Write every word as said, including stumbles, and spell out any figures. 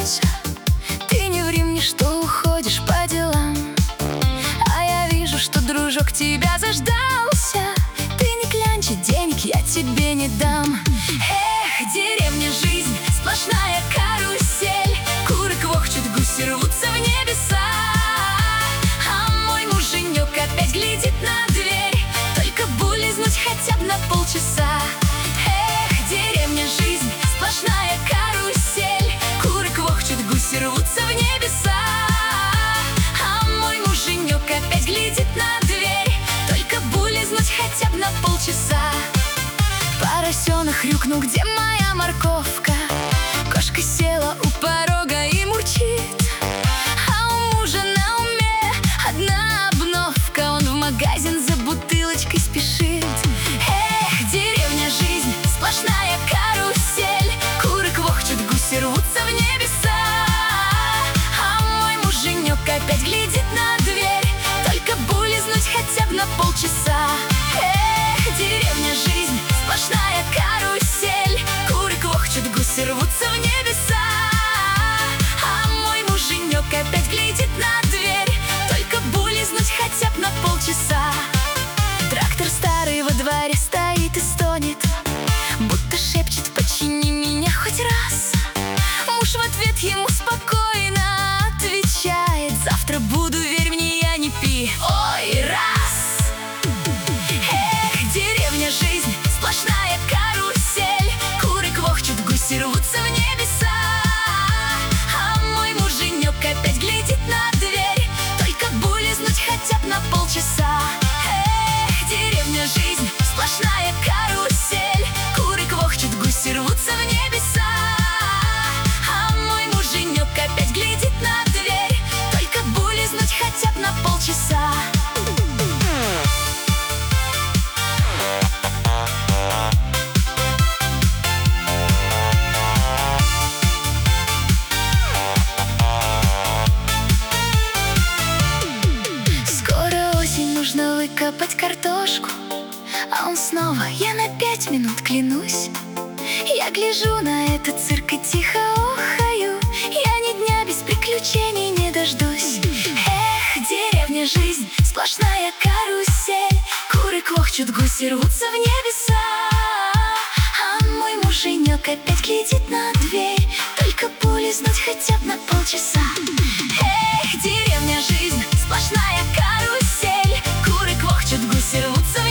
заждался. Ты не ври мне, что уходишь по делам, а я вижу, что дружок тебя заждался. Ты не клянчи, денег я тебе не дам. Эх, деревня, жизнь, сплошная карусель. Куры квохчут, гуси рвутся в небеса, а мой муженек опять глядит на дверь, только бы улизнуть хотя бы на полчаса. Эх, деревня, жизнь, сплошная карусель. Куры квохчут, гуси рвутся в небеса, а мой муженек опять глядит на дверь, только бы улизнуть хотя бы на полчаса. Поросенок хрюкнул: где моя морковка? Кошка села у порога и мурчит, а у мужа на уме одна обновка. Он в магазин за бутылочкой спешит. Эх, деревня, жизнь, сплошная карусель. Куры квохчут, гуси рвутся в небеса, а мой муженек опять глядит на дверь, только бы улизнуть хотя бы на полчаса. Эх, деревня, жизнь, сплошная карусель. Куры квохчут, гуси рвутся в небеса, а мой муженек опять глядит на дверь, только бы улизнуть хотя бы на полчаса. Трактор старый во дворе стоит и стонет, будто шепчет: почини меня хоть раз. Муж в ответ ему спокойно отвечает: завтра буду, верь мне, я не пи. Ой, раз! Эх, деревня, жизнь, сплошная карусель. Куры квохчут, гуси рвутся в небеса, а мой муженек опять глядит на дверь, только бы улизнуть хотя бы на полчаса. Эх, деревня, жизнь, сплошная карусель. Куры квохчут, гуси рвутся в небеса, а мой муженек опять глядит на дверь, только бы улизнуть хотя бы на полчаса. Нужно выкопать картошку, а он снова: я на пять минут, клянусь. Я гляжу на этот цирк и тихо охаю, я ни дня без приключений не дождусь. Эх, деревня, жизнь, сплошная карусель. Куры квохчут, гуси рвутся в небеса, а мой муженек опять глядит на дверь, только бы улизнуть хотя бы на полчаса. Эх, деревня, жизнь, сплошная карусель. Куры квохчут, гуси рвутся в